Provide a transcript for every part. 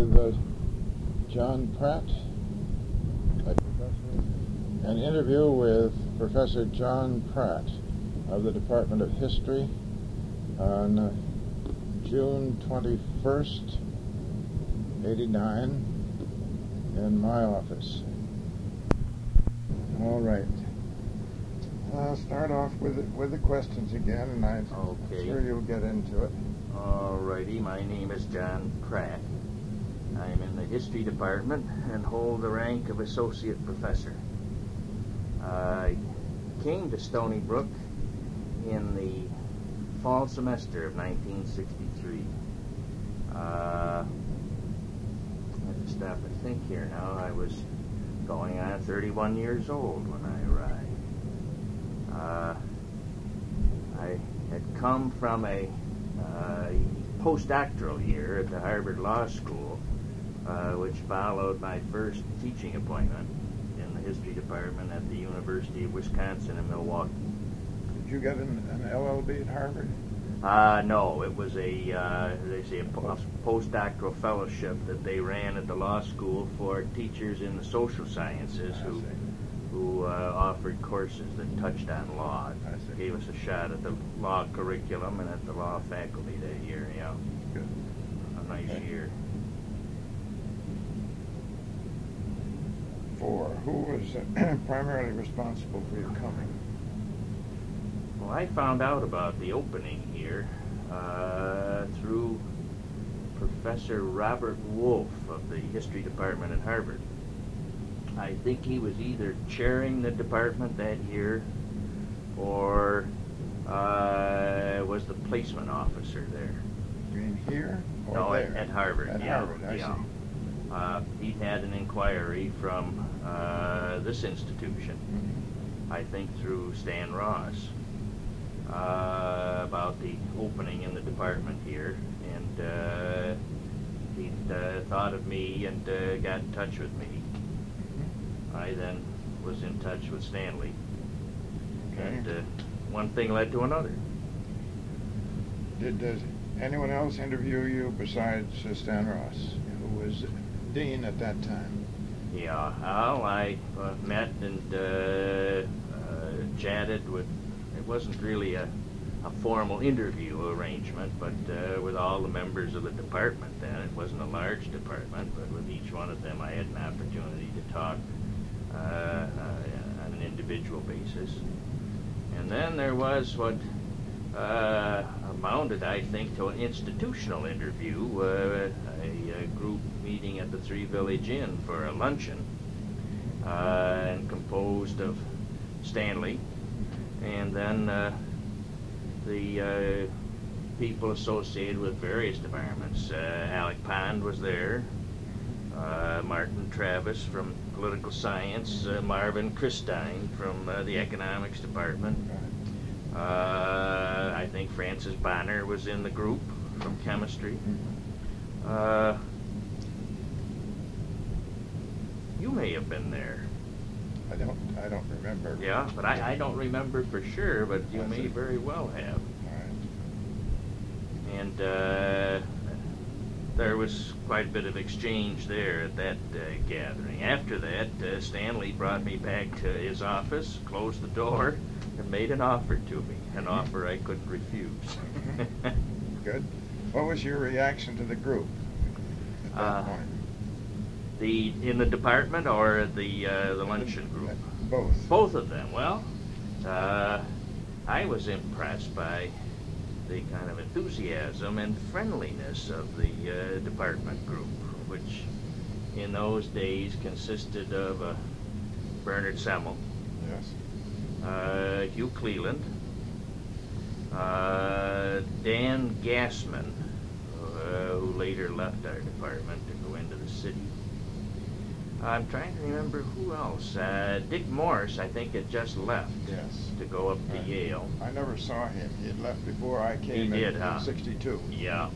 with John Pratt, an interview with Professor John Pratt of the Department of History on June 21st, '89, in my office. All right. I'll start off with the questions again, and I'm sure you'll get into it. Alrighty, my name is John Pratt. I'm in the History Department and hold the rank of Associate Professor. I came to Stony Brook in the fall semester of 1963. I have to stop and think here now. I was going on 31 years old when I arrived. I had come from a postdoctoral year at the Harvard Law School, which followed my first teaching appointment in the History Department at the University of Wisconsin in Milwaukee. Did you get an LLB at Harvard? No, it was a postdoctoral fellowship that they ran at the law school for teachers in the social sciences who offered courses that touched on law. It gave us a shot at the law curriculum and at the law faculty that year. Yeah, good. A nice year. Who was primarily responsible for your coming? Well, I found out about the opening here through Professor Robert Wolf of the History Department at Harvard. I think he was either chairing the department that year or was the placement officer there. You mean here or no, there? At Harvard. At Harvard, I see. He had an inquiry from this institution, I think through Stan Ross, about the opening in the department here, and he thought of me and got in touch with me. I then was in touch with Stanley, and one thing led to another. Did anyone else interview you besides Stan Ross, who was dean at that time? Yeah, well, I met and chatted with. It wasn't really a formal interview arrangement, but with all the members of the department then. It wasn't a large department, but with each one of them I had an opportunity to talk on an individual basis. And then there was what amounted, I think, to an institutional interview, a group meeting at the Three Village Inn for a luncheon, and composed of Stanley, and then the people associated with various departments. Alec Pond was there, Martin Travis from Political Science, Marvin Christine from the Economics Department. I think Francis Bonner was in the group from Chemistry. You may have been there. I don't remember. Yeah, but I don't remember for sure, but you may very well have. All right. And there was quite a bit of exchange there at that gathering. After that, Stanley brought me back to his office, closed the door, and made an offer to me, an offer I couldn't refuse. Good. What was your reaction to the group at that point? In the department or the luncheon group? Both. Both of them. Well, I was impressed by the kind of enthusiasm and friendliness of the department group, which in those days consisted of Bernard Semmel, Yes. Hugh Cleland, Dan Gassman, who later left our department to go into the city. I'm trying to remember who else. Dick Morse, I think, had just left. Yes. To go up to Yale. I never saw him. He had left before I came in '62. Yeah.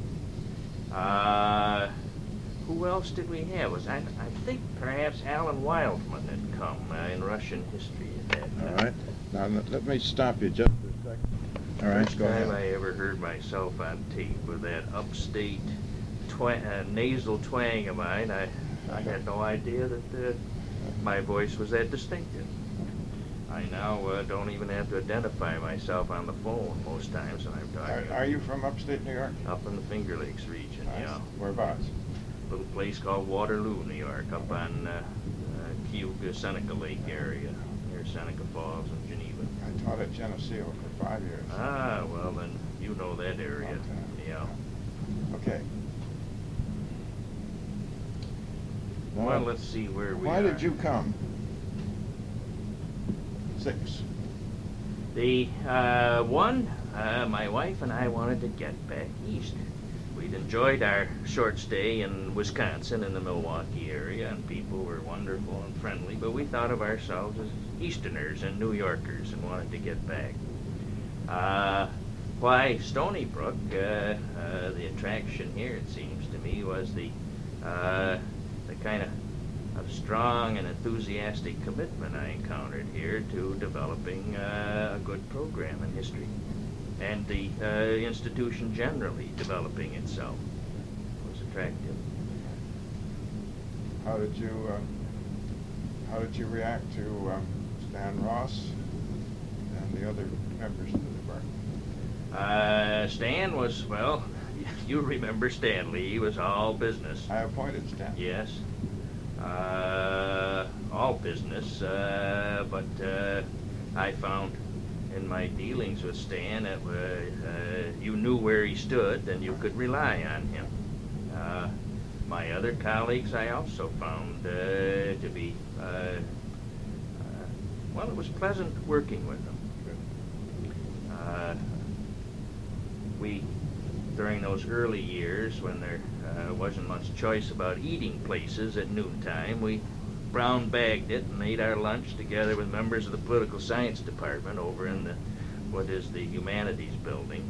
Who else did we have? I think perhaps Alan Wildman had come in Russian history at that time. All right. Now let me stop you just for a second. All right, First go ahead. time I ever heard myself on tape with that upstate nasal twang of mine, I had no idea that my voice was that distinctive. I now don't even have to identify myself on the phone most times when I'm talking. Are you from upstate New York? Up in the Finger Lakes region, Nice. yeah. Whereabouts? A little place called Waterloo, New York, up on Cayuga, Seneca Lake area, near Seneca Falls and Geneva. I taught at Geneseo for 5 years. Ah, well then, you know that area. Okay. Yeah. Okay. Well, let's see where we are. Why did you come? 6. The my wife and I wanted to get back east. We'd enjoyed our short stay in Wisconsin in the Milwaukee area, and people were wonderful and friendly, but we thought of ourselves as Easterners and New Yorkers and wanted to get back. Why Stony Brook, the attraction here, it seems to me, was the kind of strong and enthusiastic commitment I encountered here to developing a good program in history, and the institution generally developing itself was attractive. How did you react to Stan Ross and the other members of the department? Stan was, well, you remember Stanley. He was all business. I appointed Stan. Yes. All business, but I found in my dealings with Stan that you knew where he stood and you could rely on him. My other colleagues I also found to be, well, it was pleasant working with them. During those early years when there wasn't much choice about eating places at noontime, we brown bagged it and ate our lunch together with members of the political science department over in what is the humanities building.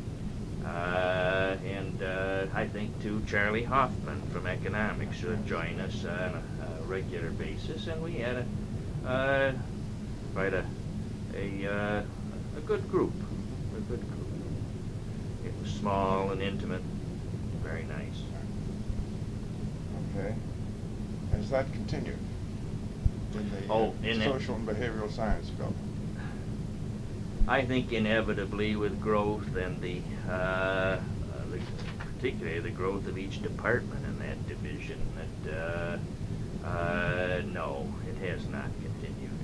And I think too Charlie Hoffman from economics would join us on a regular basis, and we had quite a good group. A good group. It was small and intimate, very nice. Okay. Has that continued in the social and behavioral science building? I think inevitably with growth and particularly the growth of each department in that division, that no, it has not continued.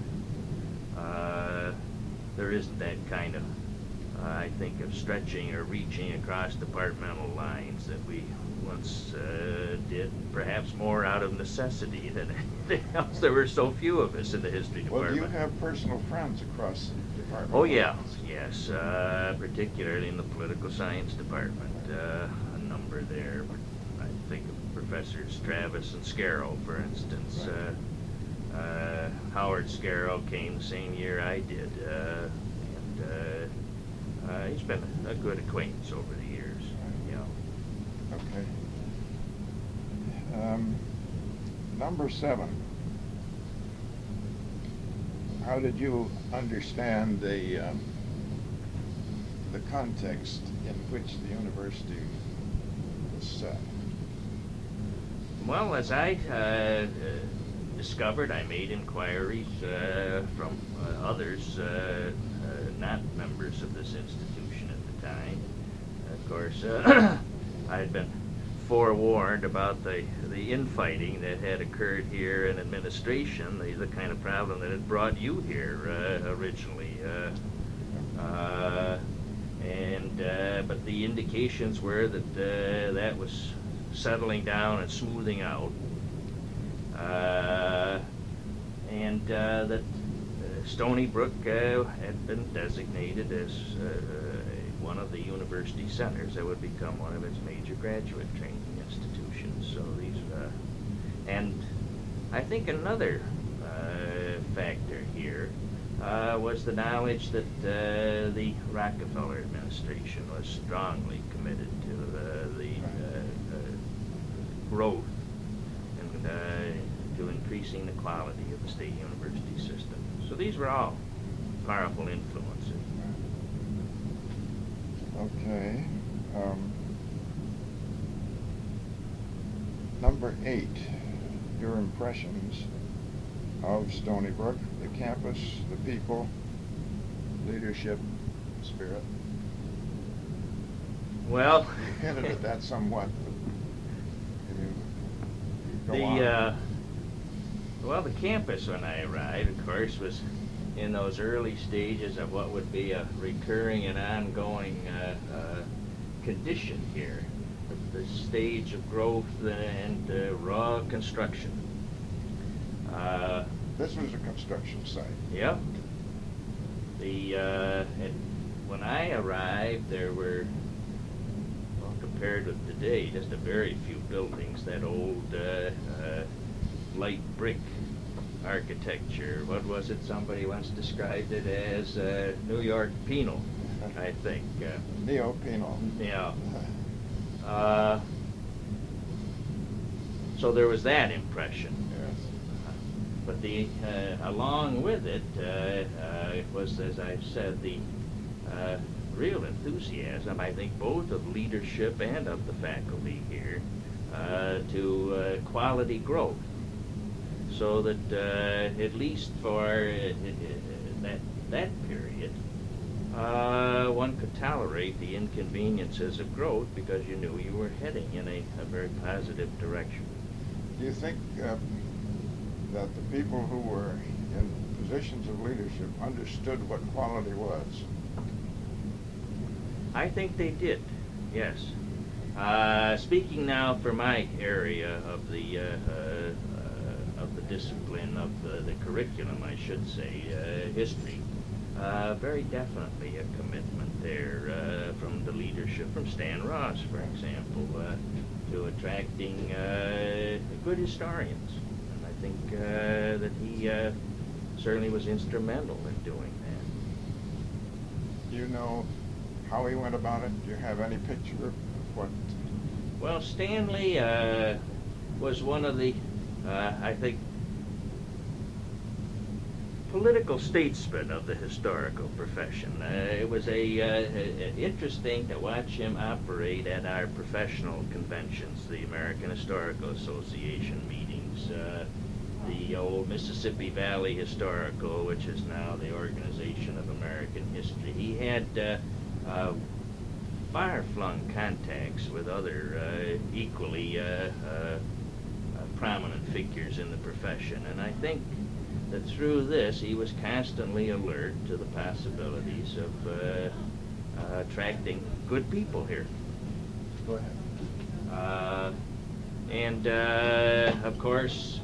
There isn't that kind of, I think, of stretching or reaching across departmental lines that we once did, perhaps more out of necessity than anything else. There were so few of us in the history department. Well, do you have personal friends across the department? Oh, yeah, yes, particularly in the political science department, a number there. I think of Professors Travis and Scarrow, for instance. Right. Howard Scarrow came the same year I did, and he's been a good acquaintance over the years. Yeah. Okay. Number 7. How did you understand the context in which the university was set? Well, as I discovered, I made inquiries from others not members of this institution at the time. Of course, I had been forewarned about the infighting that had occurred here in administration, the kind of problem that had brought you here originally. But the indications were that that was settling down and smoothing out, and that Stony Brook had been designated as one of the university centers that would become one of its major graduate training institutions. So these, and I think another factor here was the knowledge that the Rockefeller administration was strongly committed to the growth and to increasing the quality of the state university system. So these were all powerful influences. Okay. Number 8, your impressions of Stony Brook, the campus, the people, leadership, spirit. Well, you hinted at that somewhat. But can you go on? Well, the campus when I arrived, of course, was in those early stages of what would be a recurring and ongoing condition here, the stage of growth and raw construction. This was a construction site. Yep. When I arrived, there were, well, compared with today, just a very few buildings. That old light brick architecture. What was it? Somebody once described it as New York penal, I think. Neo-penal. Yeah. So there was that impression. But along with it was, as I've said, the real enthusiasm, I think, both of leadership and of the faculty here to quality growth. So that at least for that period, one could tolerate the inconveniences of growth because you knew you were heading in a very positive direction. Do you think that the people who were in positions of leadership understood what quality was? I think they did, yes. Speaking now for my area of the discipline of the curriculum, I should say, history, very definitely a commitment there from the leadership, from Stan Ross, for example, to attracting good historians. And I think that he certainly was instrumental in doing that. Do you know how he went about it? Do you have any picture of what? Well, Stanley was one of the, I think, political statesmen of the historical profession. It was interesting to watch him operate at our professional conventions, the American Historical Association meetings, the old Mississippi Valley Historical, which is now the Organization of American History. He had far-flung contacts with other equally prominent figures in the profession, and I think that through this he was constantly alert to the possibilities of attracting good people here. Go ahead. And of course,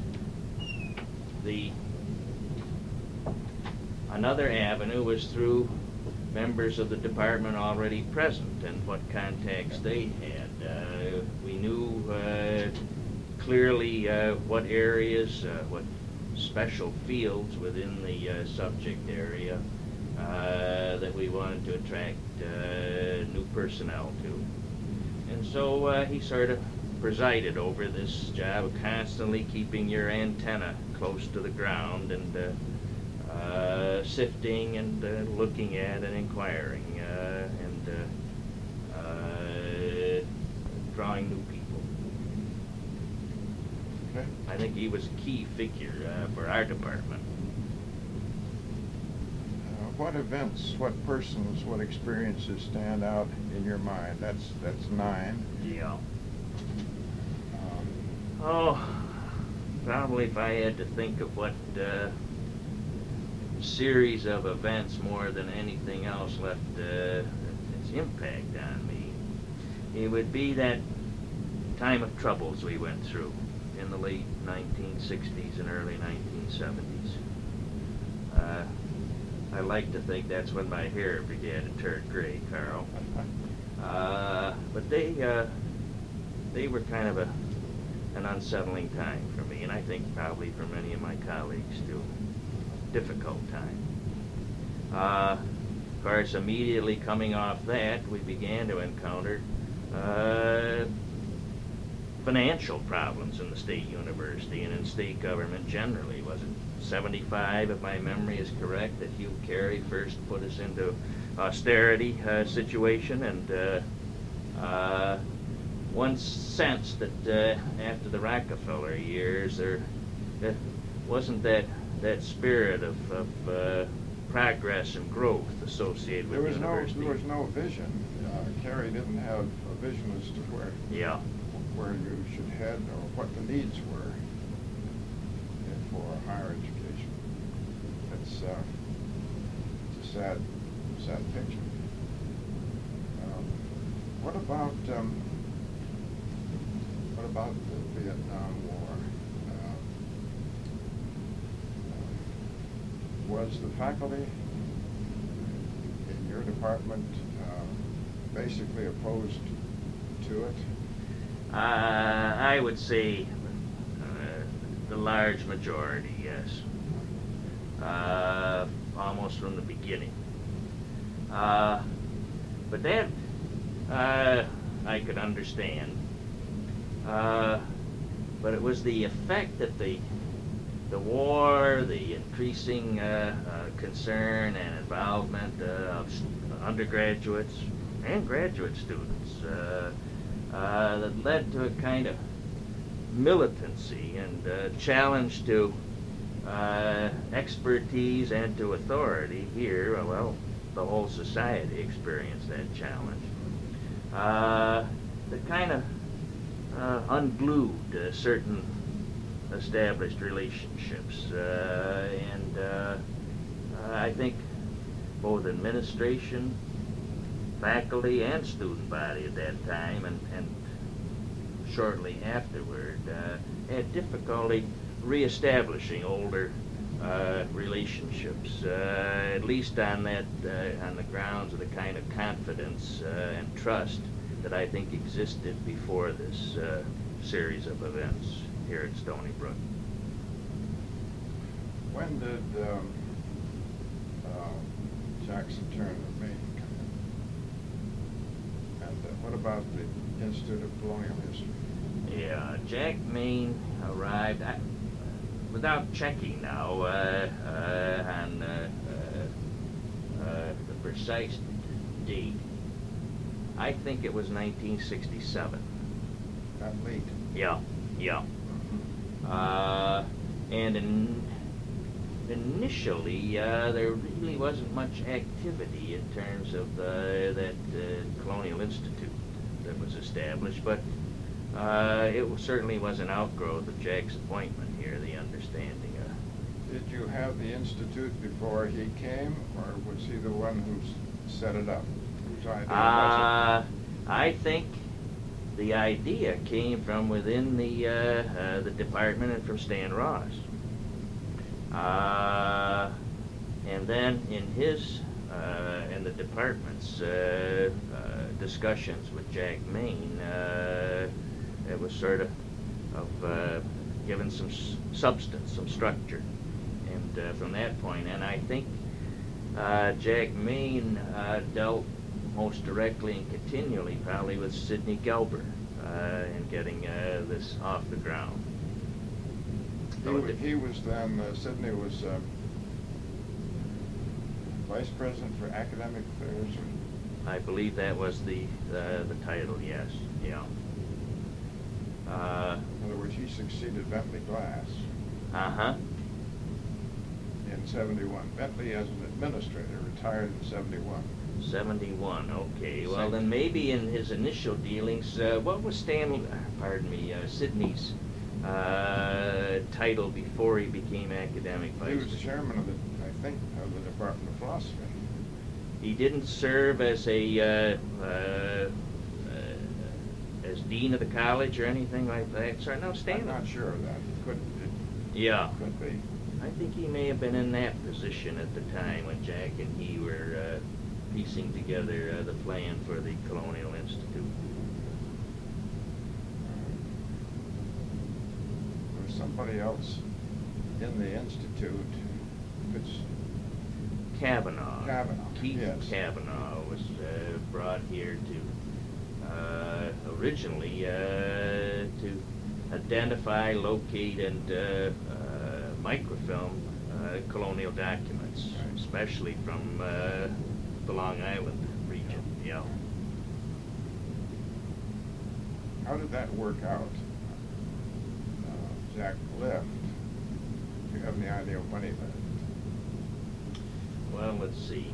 another avenue was through members of the department already present and what contacts they had. We knew clearly what areas, what special fields within the subject area that we wanted to attract new personnel to. And so he sort of presided over this job of constantly keeping your antenna close to the ground and sifting and looking at and inquiring and drawing new people. Okay. I think he was a key figure for our department. What events, what persons, what experiences stand out in your mind? That's 9. Yeah. Probably if I had to think of what series of events more than anything else left its impact on me, it would be that time of troubles we went through in the late 1960s and early 1970s. I like to think that's when my hair began to turn gray, Carl. But they were kind of an unsettling time for me, and I think probably for many of my colleagues too. Difficult time. Of course, immediately coming off that, we began to encounter financial problems in the state university and in state government generally. Was it 75, if my memory is correct, that Hugh Carey first put us into austerity situation, and one sensed that after the Rockefeller years, there wasn't that spirit of progress and growth associated with the university. There was no vision. Carey didn't have a vision as to where you should head or what the needs were for higher education. It's a sad picture. What about the Vietnam War? Was the faculty in your department basically opposed to it? I would say the large majority, yes. Almost from the beginning. But that I could understand. But it was the effect that the war, the increasing concern and involvement of undergraduates and graduate students that led to a kind of militancy and challenge to expertise and to authority here. Well, the whole society experienced that challenge. That kind of unglued certain established relationships, and I think both administration, faculty, and student body at that time, and shortly afterward, had difficulty reestablishing older relationships, at least on the grounds of the kind of confidence and trust that I think existed before this series of events here at Stony Brook. When did Jackson Turner Maine come in? And what about the Institute of Colonial History? Yeah, Jack Maine arrived, without checking now on the precise date, I think it was 1967. That late? Yeah. And initially, there really wasn't much activity in terms of that Colonial Institute that was established, but it certainly was an outgrowth of Jack's appointment here, the understanding. Did you have the Institute before he came, or was he the one who set it up? Whose idea was it? I think the idea came from within the department and from Stan Ross. And then in his in the department's discussions with Jack Maine, it was sort of given some substance, some structure, and from that point, and I think Jack Maine dealt most directly and continually probably with Sidney Gelber in getting this off the ground. He was then, Sidney was Vice President for Academic Affairs? I believe that was the title, yes. Yeah. In other words, he succeeded Bentley Glass. In 71. Bentley, as an administrator, retired in 71. 71, okay. Well, then maybe in his initial dealings, what was Sidney's title before he became academic vice? He was chairman of the Department of Philosophy. He didn't serve as a as dean of the college or anything like that. Sorry, no, Stan. I'm not sure of that. Could be. I think he may have been in that position at the time when Jack and he were piecing together the plan for the Colonial Institute. There was somebody else in the Institute. Kavanaugh. Keith yes. Kavanaugh was brought here to originally to identify, locate, and microfilm colonial documents, especially from the Long Island region. Yeah. how did that work out? Jack left. Do you have any idea when he left? Well, let's see.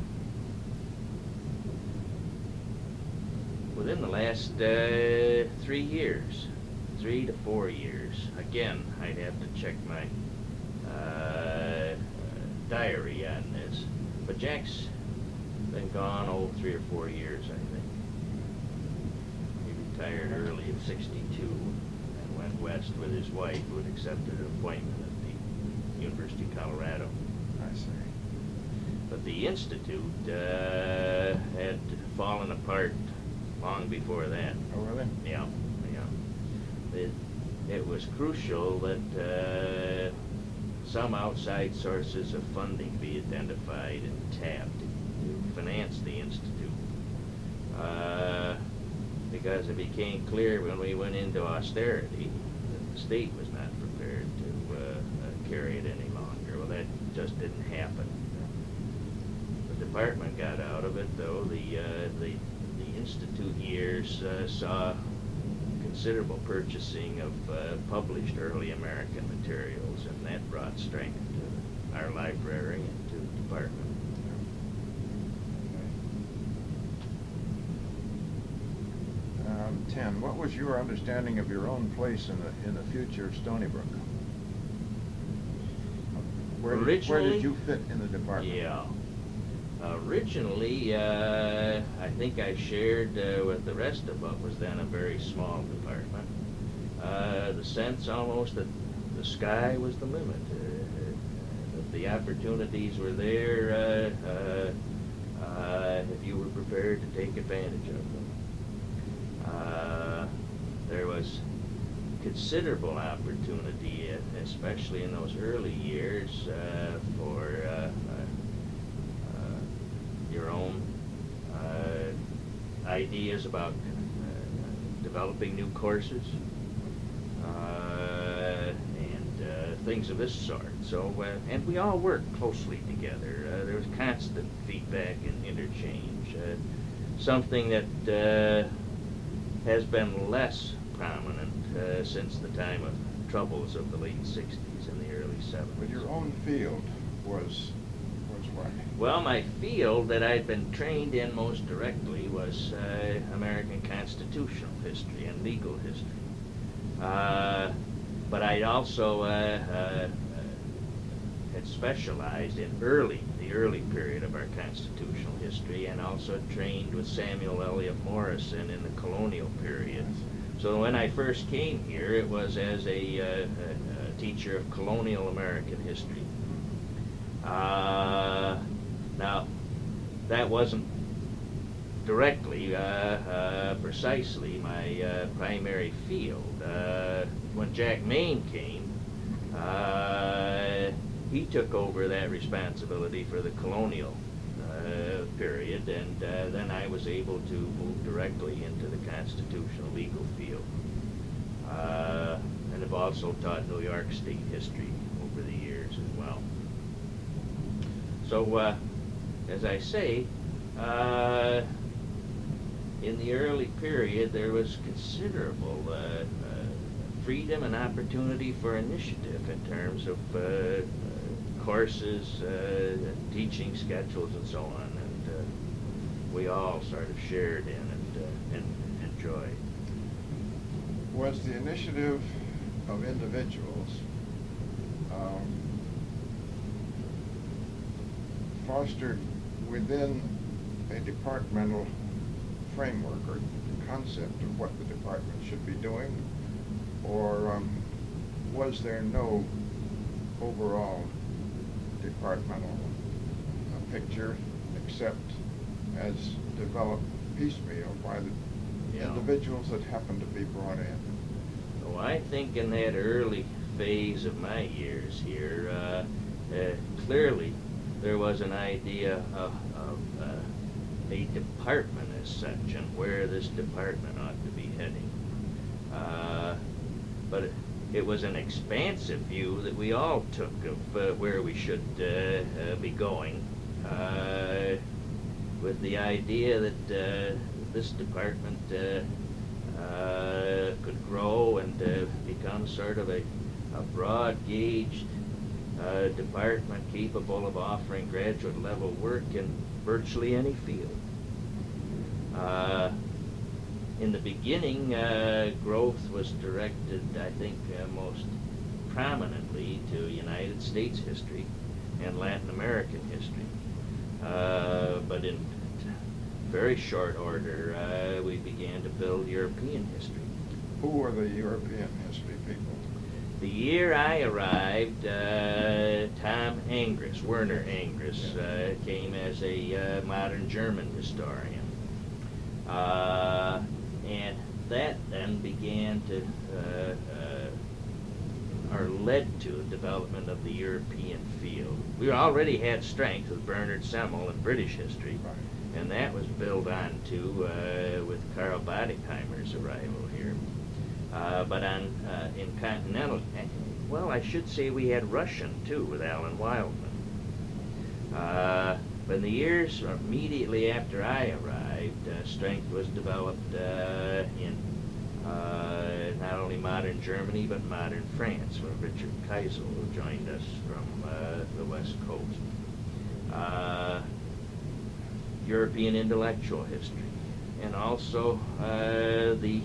Within the last 3 years, 3 to 4 years. Again, I'd have to check my diary on this. But Jack's been gone 3 or 4 years, I think. He retired early at 62 and went west with his wife, who had accepted an appointment at the University of Colorado. I see. But the Institute had fallen apart long before that. Oh, really? Yeah, yeah. It was crucial that some outside sources of funding be identified and tapped to finance the Institute. Because it became clear when we went into austerity that the state was not prepared to carry it any longer. Well, that just didn't happen. The department got out of it, though. The Institute years saw considerable purchasing of published early American materials, and that brought strength to our library and to the department. Ten, what was your understanding of your own place in the future of Stony Brook? Where did you fit in the department? Yeah. Originally, I think I shared with the rest of what was then a very small department. The sense almost that the sky was the limit, that the opportunities were there if you were prepared to take advantage of them. There was considerable opportunity, especially in those early years, for your own ideas about developing new courses and things of this sort. So, and we all worked closely together. There was constant feedback and interchange. Something that has been less prominent since the time of troubles of the late 60s and the early 70s. But your own field was what? Well, my field that I'd been trained in most directly was American constitutional history and legal history. But I'd also had specialized in the early period of our constitutional history, and also trained with Samuel Eliot Morison in the colonial period. So when I first came here, it was as a teacher of colonial American history. Now, that wasn't directly, precisely my primary field. When Jack Main came, he took over that responsibility for the colonial period, and then I was able to move directly into the constitutional legal field. And have also taught New York State history over the years as well. So, as I say, in the early period there was considerable freedom and opportunity for initiative in terms of courses, teaching schedules, and so on, and we all sort of shared in and enjoyed. Was the initiative of individuals fostered within a departmental framework or concept of what the department should be doing, or was there no overall departmental picture except as developed piecemeal by the individuals that happened to be brought in? Oh, I think in that early phase of my years here, clearly there was an idea of a department as such and where this department ought to be heading. But it was an expansive view that we all took of where we should be going, with the idea that this department could grow and become sort of a broad-gauged department capable of offering graduate level work in virtually any field. In the beginning, growth was directed, I think, most prominently to United States history and Latin American history. But in very short order, we began to build European history. Who were the European history people? The year I arrived, Tom Angris, Werner Angris, came as a modern German historian. And that then began to, or led to the development of the European field. We already had strength with Bernard Semmel in British history, Right. and that was built on to with Karl Bodigheimer's arrival here. But in continental, well, I should say we had Russian too with Alan Wildman. But in the years immediately after I arrived, strength was developed in not only modern Germany but modern France, with Richard Keisel, who joined us from the West Coast. European intellectual history, and also the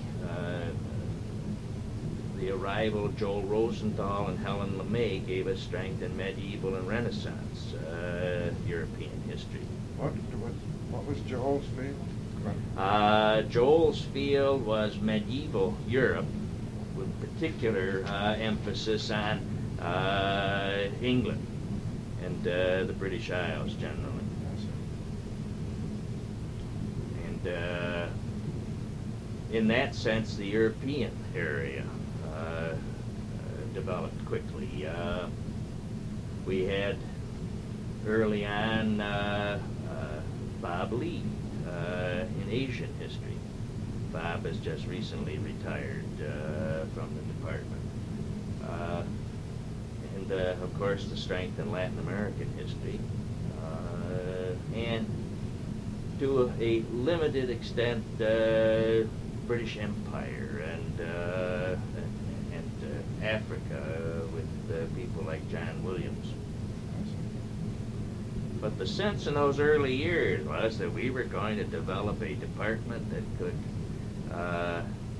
arrival of Joel Rosenthal and Helen LeMay gave us strength in medieval and Renaissance European history. What was Joel's field? Joel's field was medieval Europe, with particular emphasis on England and the British Isles generally. And in that sense, the European area developed quickly. We had early on Bob Lee in Asian history. Bob has just recently retired from the department. And of course the strength in Latin American history. And to a limited extent, British Empire and Africa with people like John Williams. But the sense in those early years was that we were going to develop a department that could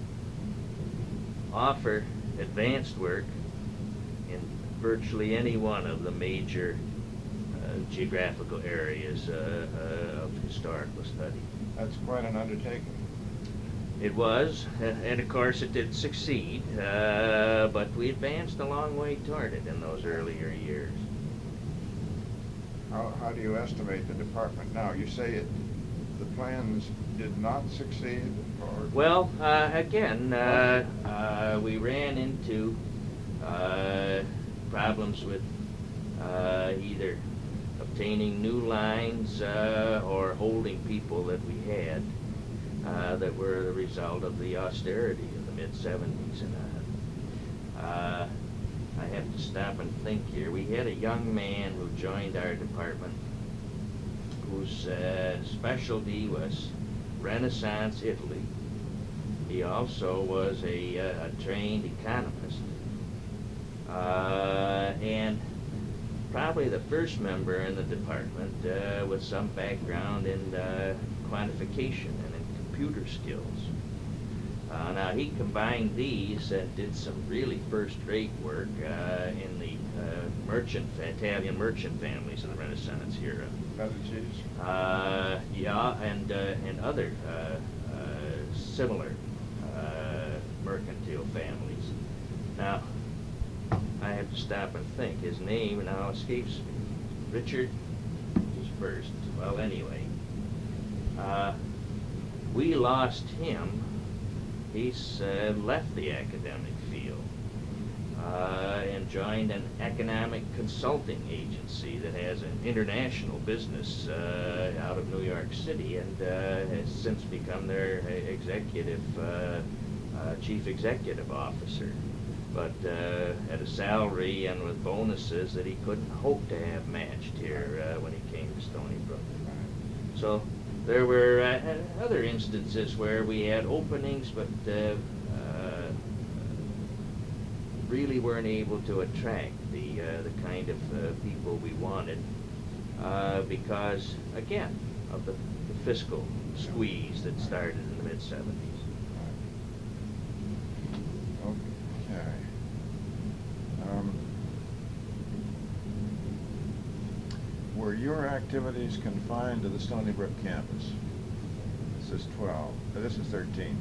offer advanced work in virtually any one of the major geographical areas of historical study. That's quite an undertaking. It was, and of course it did succeed, but we advanced a long way toward it in those earlier years. How do you estimate the department now? You say the plans did not succeed, or? Well, again, we ran into problems with either obtaining new lines or holding people that we had that were the result of the austerity of the mid-'70s and on. I have to stop and think here. We had a young man who joined our department whose specialty was Renaissance Italy. He also was a trained economist. And probably the first member in the department with some background in quantification and in computer skills. Now he combined these and did some really first-rate work in the Italian merchant families of the Renaissance era. Yeah, and other similar mercantile families. Now, I have to stop and think. His name now escapes me. Richard was first. Well, anyway, we lost him. He's left the academic field and joined an economic consulting agency that has an international business out of New York City, and has since become their executive chief executive officer, but at a salary and with bonuses that he couldn't hope to have matched here when he came to Stony Brook. So there were other instances where we had openings, but really weren't able to attract the kind of people we wanted because, again, of the fiscal squeeze that started in the mid-'70s. Okay. Were your activities confined to the Stony Brook campus? This is 12. This is 13.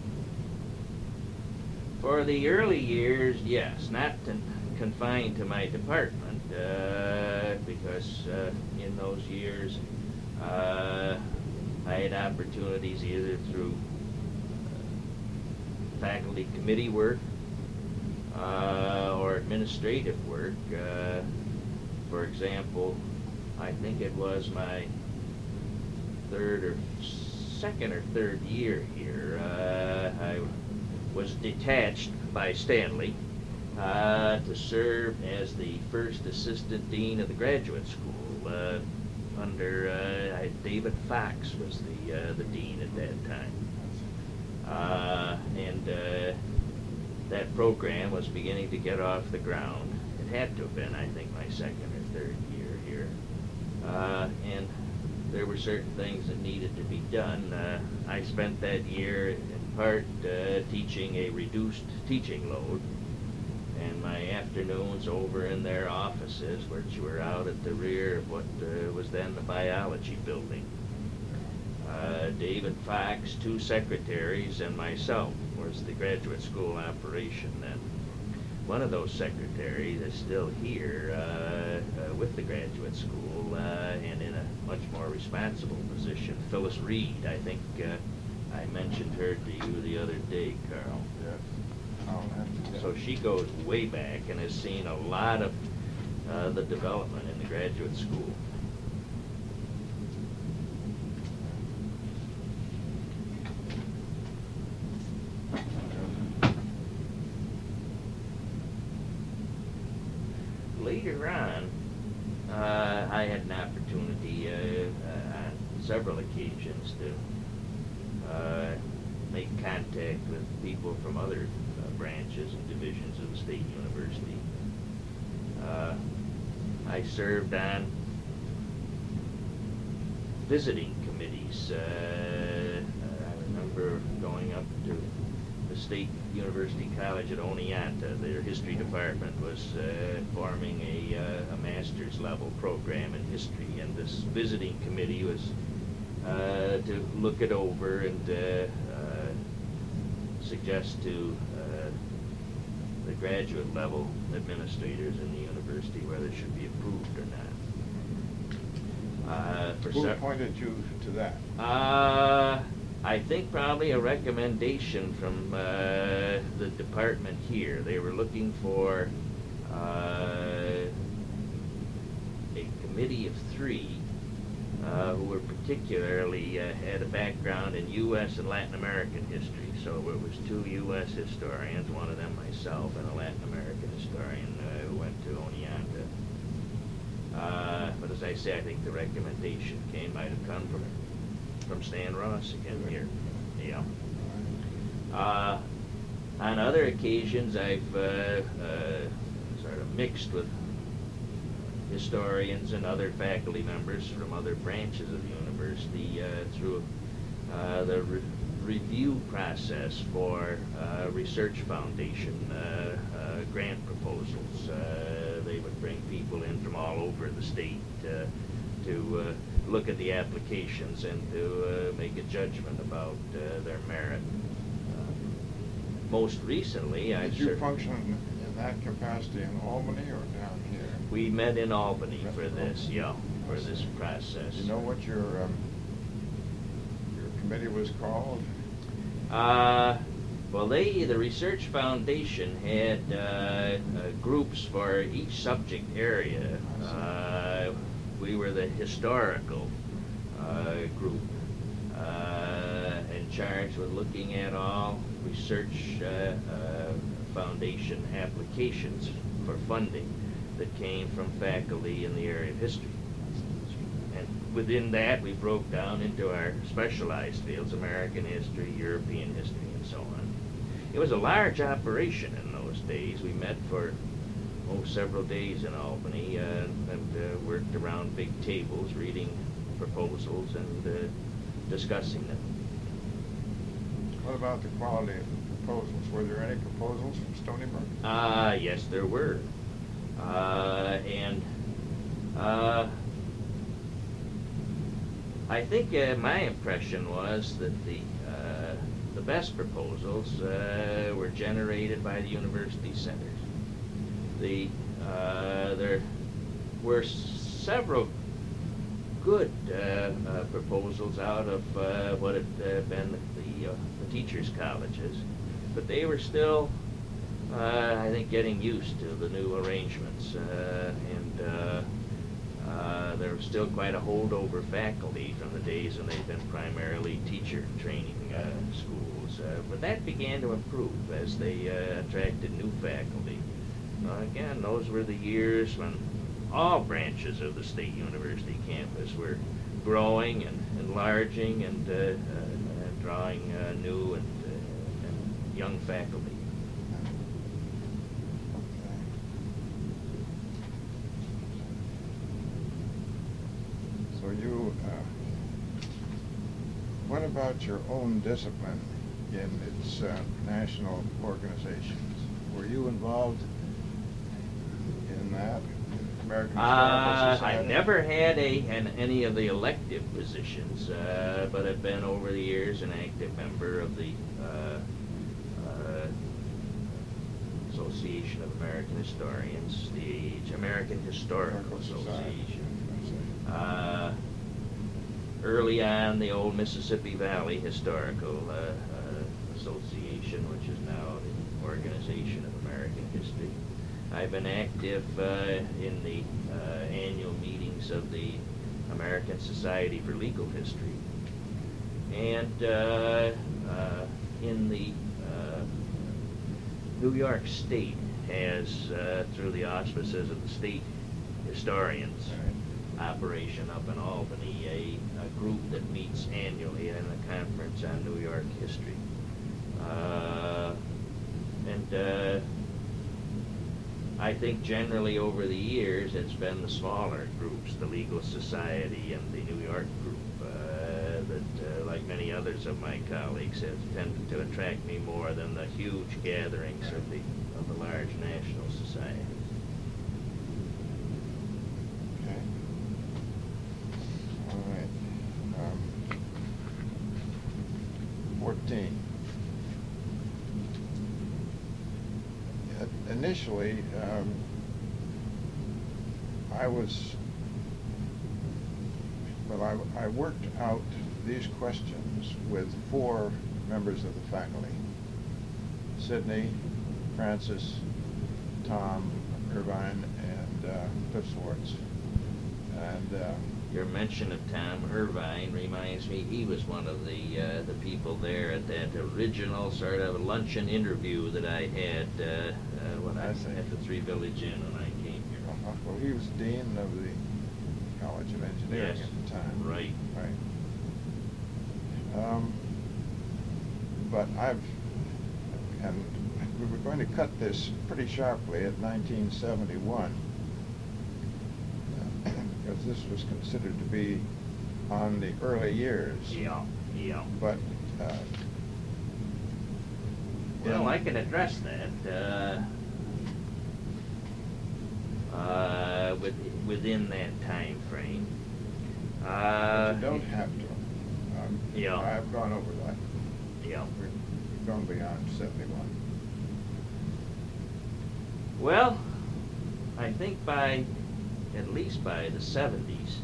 For the early years, yes, not confined to my department, because in those years I had opportunities either through faculty committee work or administrative work. For example, I think it was my second or third year here, I was detached by Stanley to serve as the first assistant dean of the graduate school under David Fox was the dean at that time. And that program was beginning to get off the ground. It had to have been, I think, my second or third year here. And there were certain things that needed to be done. I spent that year in part teaching a reduced teaching load, and my afternoons over in their offices, which were out at the rear of what was then the biology building. David Fox, 2 secretaries, and myself was the graduate school operation then. One of those secretaries is still here with the graduate school and in a much more responsible position. Phyllis Reed, I think I mentioned her to you the other day, Carl. Yes. Oh, so she goes way back and has seen a lot of the development in the graduate school. Later on, I had an opportunity on several occasions to make contact with people from other branches and divisions of the State University. I served on visiting committees. I remember going up to the State University College at Oneonta. Their history department was forming a master's level program in history, and this visiting committee was to look it over and suggest to the graduate level administrators in the university whether it should be approved or not. Who appointed you to that? I think probably a recommendation from the department here. They were looking for a committee of 3 who were particularly had a background in U.S. and Latin American history. So it was 2 U.S. historians, one of them myself, and a Latin American historian who went to Oneonta. But as I say, I think the recommendation might have come from Stan Ross again here. Yeah. On other occasions, I've sort of mixed with historians and other faculty members from other branches of the university through the review process for Research Foundation grant proposals. They would bring people in from all over the state to look at the applications and to make a judgment about their merit. Most recently, Did you function in that capacity in Albany or down here? We met in Albany for this, for this process. Do you know what your committee was called? Well, the Research Foundation had groups for each subject area. We were the historical group in charge with looking at all Research Foundation applications for funding that came from faculty in the area of history. And within that, we broke down into our specialized fields: American history, European history, and so on. It was a large operation in those those days. We met for several days in Albany and worked around big tables, reading proposals and discussing them. What about the quality of the proposals? Were there any proposals from Stony Brook? Yes, there were. I think my impression was that the best proposals were generated by the university centers. There were several good proposals out of what had been the teachers' colleges, but they were still, I think, getting used to the new arrangements, and there was still quite a holdover faculty from the days when they'd been primarily teacher training schools, but that began to improve as they attracted new faculty. Again, those were the years when all branches of the State University campus were growing and enlarging and drawing new and young faculty. So you, what about your own discipline in its national organizations? Were you involved in that? American Historical Society? I never had any of the elective positions, but have been over the years an active member of the Association of American Historians, the American Historical Association. Early on, the old Mississippi Valley Historical Association, which is now the Organization of American History. I've been active in the annual meetings of the American Society for Legal History, and in the New York State has, through the auspices of the State Historians operation up in Albany, a group that meets annually in a conference on New York history. I think generally over the years it's been the smaller groups, the Legal Society and the New York group, that, like many others of my colleagues, have tended to attract me more than the huge gatherings of the large national societies. Okay. All right. 14. Initially, I worked out these questions with 4 members of the faculty: Sidney, Francis, Tom, Irvine, and Cliff Swartz. And your mention of Tom Irvine reminds me he was one of the people there at that original sort of luncheon interview that I had when I was at the Three Village Inn when I came here. Well, he was dean of the College of Engineering at the time. Right. But and we were going to cut this pretty sharply at 1971, because this was considered to be on the early years. Yeah. But well, I can address that within that time frame. But you don't have to. Yeah. I've gone over that. Yeah. We've gone beyond 71. Well, I think at least by the 70s,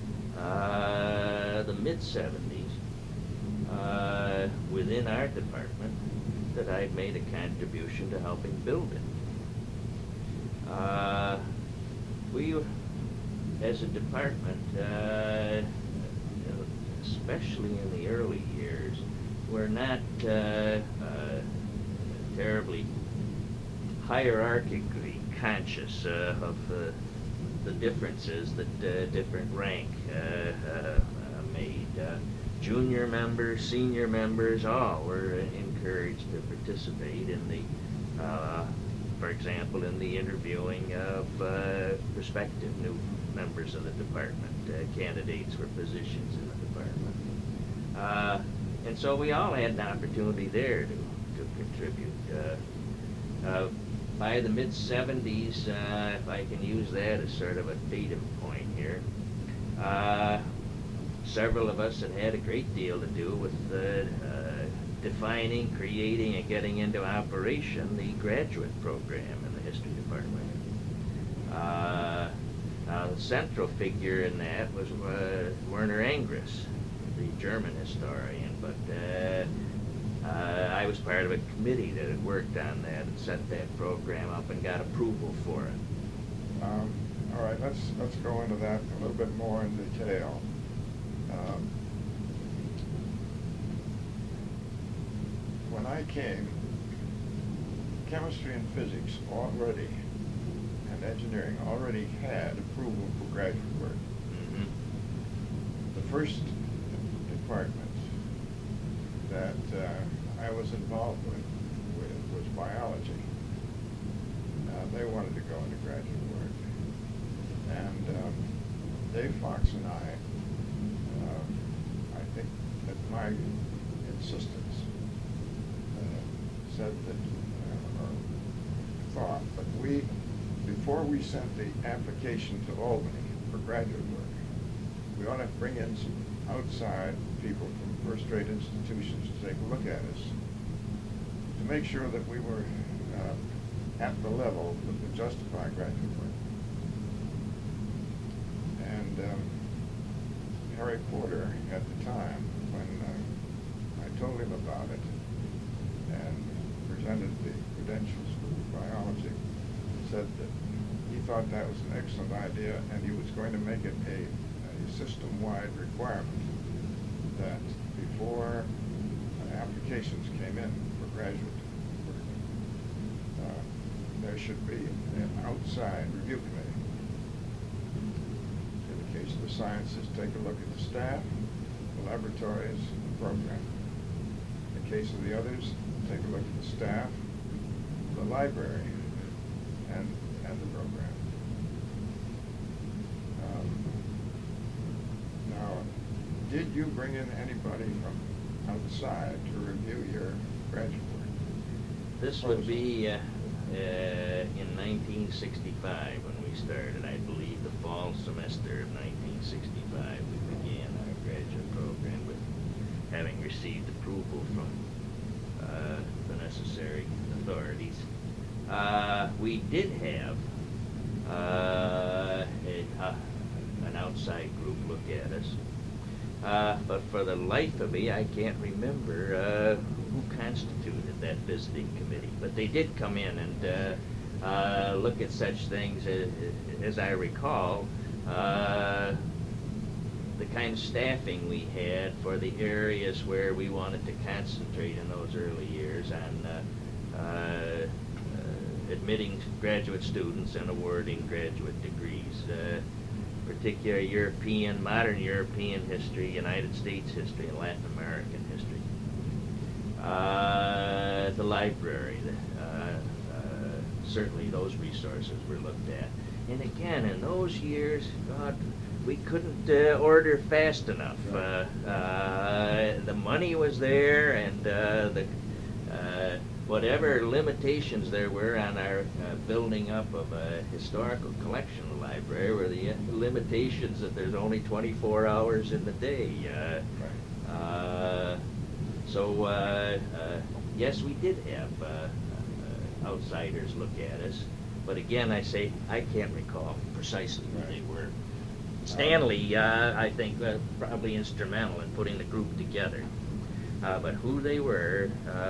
the mid-70s, within our department, that I'd made a contribution to helping build it. We, as a department, especially in the early years, were not terribly hierarchically conscious of the differences that different rank made. Junior members, senior members, all were encouraged to participate in the for example, in the interviewing of prospective new members of the department, candidates for positions in the department. And so we all had an opportunity there to contribute. By the mid-70s, if I can use that as sort of a datum point here, several of us had a great deal to do with defining, creating, and getting into operation the graduate program in the history department. The central figure in that was Werner Engres, the German historian, but I was part of a committee that had worked on that and set that program up and got approval for it. All right, let's go into that a little bit more in detail. When I came, chemistry and physics already, and engineering already had approval for graduate work. Mm-hmm. The first department that I was involved with was biology. They wanted to go into graduate work. And Dave Fox and I think at my insistence, said that, or thought, but before we sent the application to Albany for graduate work, we ought to bring in some outside people from first-rate institutions to take a look at us, to make sure that we were at the level that would justify graduate work. And Harry Porter, at the time, when I told him about it and presented the credentials for biology, said that he thought that was an excellent idea, and he was going to make it a system-wide requirement that before applications came in for graduate work, there should be an outside review committee. In the case of the sciences, take a look at the staff, the laboratories, the program. In the case of the others, take a look at the staff, the library, and the program. Now, did you bring in anybody from outside to review your graduate work? This would be in 1965 when we started. I believe the fall semester of 1965 we began our graduate program with having received approval from the necessary authorities. We did have an outside group look at us, but for the life of me, I can't remember who constituted that visiting committee. But they did come in and look at such things as I recall. The kind of staffing we had for the areas where we wanted to concentrate in those early years on admitting graduate students and awarding graduate degrees, particularly European, modern European history, United States history, and Latin American history. The library, certainly those resources were looked at. And again, in those years, God, we couldn't order fast enough. The money was there, and whatever limitations there were on our building up of a historical collection library were the limitations that there's only 24 hours in the day. So yes, we did have outsiders look at us, but again, I say I can't recall precisely who they were. Stanley, I think, probably instrumental in putting the group together, but who they were,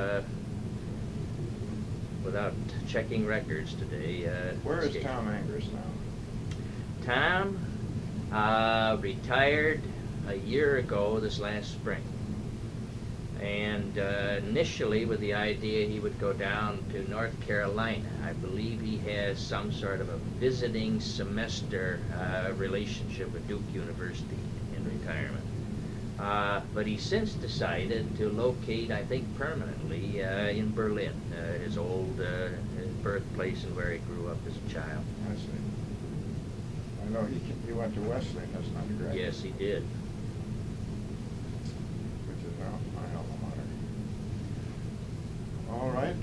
without checking records today. Where is Tom Engres now? Tom retired a year ago this last spring. And initially with the idea he would go down to North Carolina. I believe he has some sort of a visiting semester relationship with Duke University in retirement. But he's since decided to locate, I think permanently, in Berlin, his old birthplace and where he grew up as a child. I see. I know he went to Wesleyan as an undergraduate. Yes, he did. Which is now my alma mater. All right.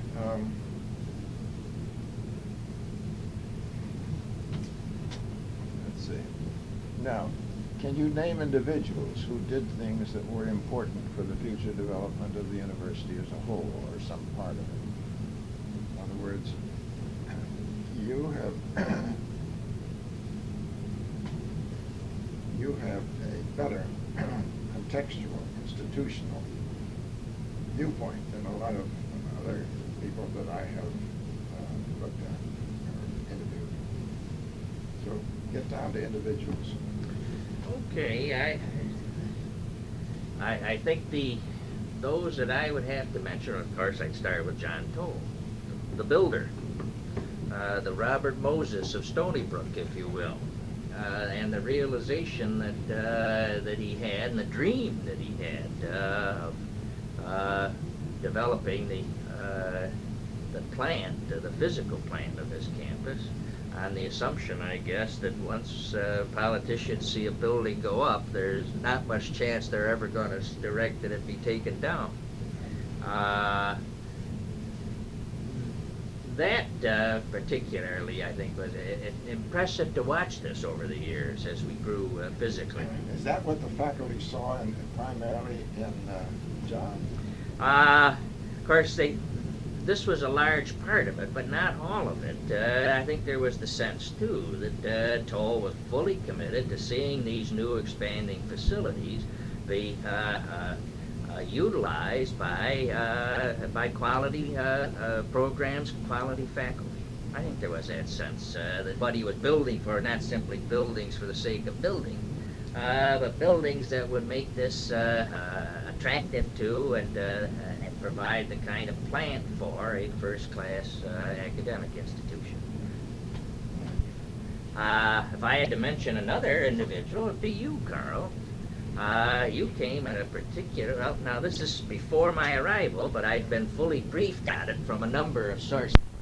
Let's see. Now, can you name individuals who did things that were important for the future development of the university as a whole, or some part of it? In other words, you have a better contextual, institutional viewpoint than a lot of other people that I have looked at or interviewed. So get down to individuals. Okay, I think those that I would have to mention, of course, I'd start with John Toll, the builder, the Robert Moses of Stony Brook, if you will, and the realization that he had, and the dream that he had of developing the plant, the physical plant of this campus, on the assumption, I guess, that once politicians see a building go up, there's not much chance they're ever going to direct that it be taken down. That particularly, I think, was impressive to watch this over the years as we grew physically. Is that what the faculty saw primarily in John? Of course, this was a large part of it, but not all of it. I think there was the sense, too, that Toll was fully committed to seeing these new expanding facilities be utilized by quality programs, quality faculty. I think there was that sense that what he was building for, not simply buildings for the sake of building, but buildings that would make this attractive to and provide the kind of plant for a first-class academic institution. If I had to mention another individual, it'd be you, Carl. You came at a particular, well, now this is before my arrival, but I'd been fully briefed on it from a number of sources.